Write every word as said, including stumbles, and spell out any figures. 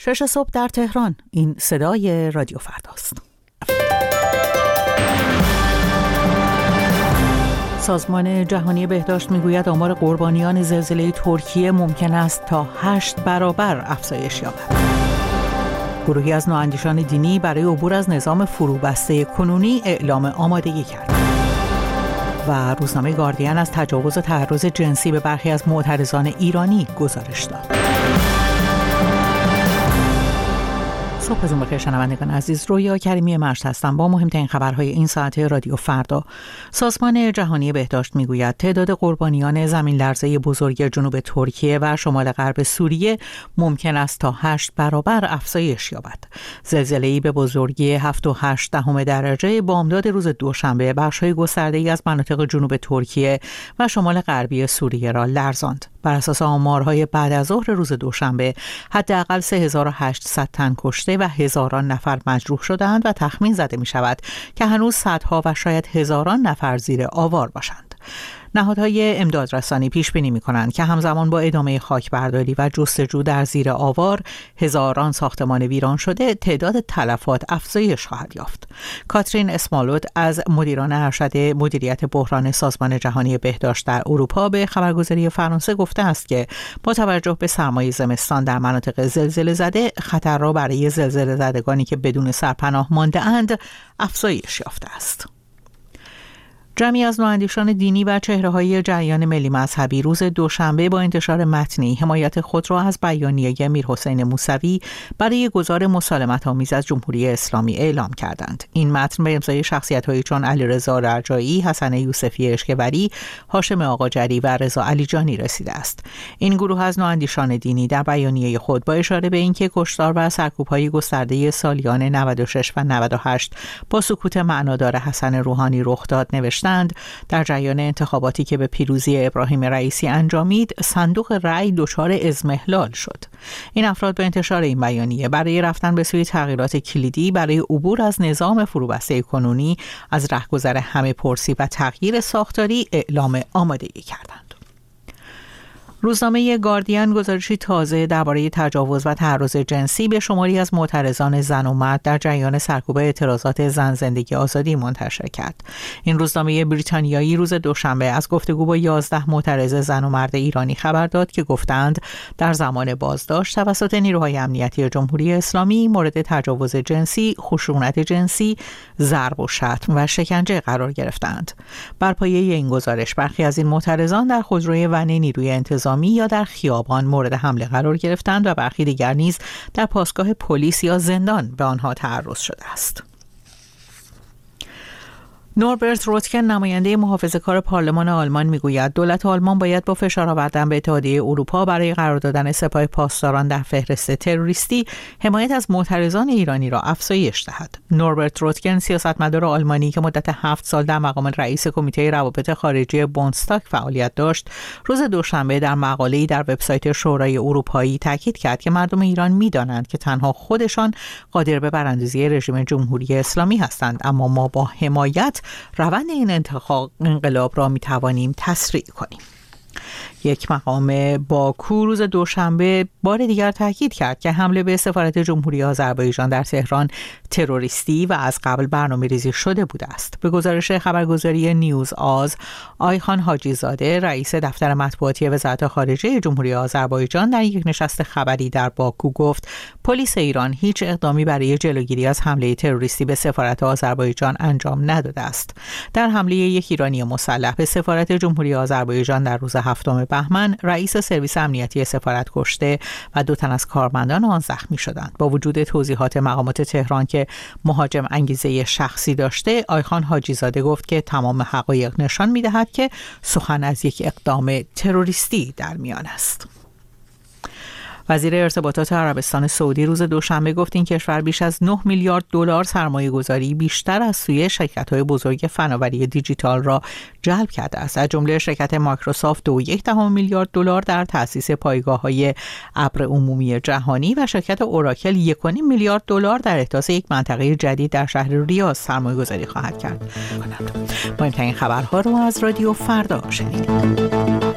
شش صبح در تهران. این صدای رادیو فرداست. سازمان جهانی بهداشت میگوید آمار قربانیان زلزله ترکیه ممکن است تا هشت برابر افزایش یابد. گروهی از نواندیشان دینی برای عبور از نظام فروبسته کنونی اعلام آمادگی کرد. و روزنامه گاردین از تجاوز و تعرض جنسی به برخی از معترضان ایرانی گزارش داد. صبحتون بخیر شنوندگان عزیز، رویا کریمی مشت هستم با مهمترین خبرهای این ساعت رادیو فردا. سازمان جهانی بهداشت میگوید تعداد قربانیان زمین لرزه بزرگ جنوب ترکیه و شمال غرب سوریه ممکن است تا هشت برابر افزایش یابد. زلزله‌ای به بزرگی هفت و هشت دهم درجه بامداد روز دوشنبه بخش‌های گسترده‌ای از مناطق جنوب ترکیه و شمال غربی سوریه را لرزاند. بر اساس آمارهای بعد از ظهر روز دوشنبه حداقل سه هزار و هشتصد تن کشته و هزاران نفر مجروح شدند و تخمین زده می شود که هنوز صدها و شاید هزاران نفر زیر آوار باشند. نهادهای امدادرسانی پیش بینی می کنند که همزمان با ادامه خاکبرداری و جستجو در زیر آوار هزاران ساختمان ویران شده تعداد تلفات افزایش خواهد یافت. کاترین اسمالوت از مدیران ارشد مدیریت بحران سازمان جهانی بهداشت در اروپا به خبرگزاری فرانسه گفته است که با توجه به سرمای زمستان در مناطق زلزله زده خطر را برای زلزله زدگانی که بدون سرپناه مانده اند افزایش یافته است. جمعی از نواندیشان دینی و چهره‌های جریان ملی مذهبی روز دوشنبه با انتشار متنی حمایت خود را از بیانیه میرحسین موسوی برای گزار مسالمت‌آمیز از جمهوری اسلامی اعلام کردند. این متن به امضای شخصیت‌هایی چون علیرضا رجایی، حسن یوسفی اشکوری، هاشم آقاجری و رضا علیجانی رسیده است. این گروه از نواندیشان دینی در بیانیه خود با اشاره به اینکه کشتار و سرکوب‌های گسترده سالیان نود و شش و نود و هشت با سکوت معنادار حسن روحانی رخ داد نوشتند در جریان انتخاباتی که به پیروزی ابراهیم رئیسی انجامید صندوق رأی دچار اضمحلال شد. این افراد به انتشار این بیانیه برای رفتن به سوی تغییرات کلیدی برای عبور از نظام فروبسته کنونی از رهگذر همه پرسی و تغییر ساختاری اعلام آمادگی کردند. روزنامه گاردین گزارشی تازه درباره تجاوز و تعرض جنسی به شماری از معترضان زن و مرد در جریان سرکوب اعتراضات زن زندگی آزادی منتشر کرد. این روزنامه بریتانیایی روز دوشنبه از گفتگو با یازده معترض زن و مرد ایرانی خبر داد که گفتند در زمان بازداشت توسط نیروهای امنیتی جمهوری اسلامی مورد تجاوز جنسی، خشونت جنسی، ضرب و شتم و شکنجه قرار گرفتند. بر پایه این گزارش برخی از این معترضان در خودروی ون نیروی انتظامی یا در خیابان مورد حمله قرار گرفتند و برخی دیگر نیز در پاسگاه پلیس یا زندان به آنها تعرض شده است. نوربرت روتکن نماینده محافظه‌کار پارلمان آلمان میگوید دولت آلمان باید با فشار آوردن به اتحادیه اروپا برای قرار دادن سپاه پاسداران در فهرست تروریستی حمایت از معترضان ایرانی را افزایش دهد. نوربرت روتکن سیاستمدار آلمانی که مدت هفت سال در مقام رئیس کمیته روابط خارجی بوندستاگ فعالیت داشت، روز دوشنبه در مقاله‌ای در وبسایت شورای اروپایی تاکید کرد که مردم ایران می‌دانند که تنها خودشان قادر به براندازی رژیم جمهوری اسلامی هستند، اما ما با حمایت روند این انتخاب انقلاب را می توانیم تسریع کنیم. یک مقام باکو روز دوشنبه بار دیگر تاکید کرد که حمله به سفارت جمهوری آذربایجان در تهران تروریستی و از قبل برنامه‌ریزی شده بوده است. به گزارش خبرگزاری نیوز آز، آیخان حاجی زاده، رئیس دفتر مطبوعاتی وزارت خارجه جمهوری آذربایجان در یک نشست خبری در باکو گفت پلیس ایران هیچ اقدامی برای جلوگیری از حمله تروریستی به سفارت آذربایجان انجام نداده است. در حمله یک ایرانی مسلح به سفارت جمهوری آذربایجان در روز هفتم بهمن، رئیس سرویس امنیتی سفارت کشته و دو تن از کارمندان آن زخمی شدند. با وجود توضیحات مقامات تهران که مهاجم انگیزه شخصی داشته، آیخان حاجی زاده گفت که تمام حقایق نشان می‌دهد که سخن از یک اقدام تروریستی در میان است. وزیر ارتباطات عربستان سعودی روز دوشنبه گفت این کشور بیش از نه میلیارد دلار سرمایه گذاری بیشتر از سوی شرکت‌های بزرگ فناوری دیجیتال را جلب کرده است. از جمله شرکت مایکروسافت دو و یک دهم میلیارد دلار در تأسیس پایگاه‌های ابر عمومی جهانی و شرکت اوراکل یک و نیم میلیارد دلار در احداث یک منطقه جدید در شهر ریاض سرمایه گذاری خواهد کرد. مهمترین خبرها رو از رادیو فردا شنیدید.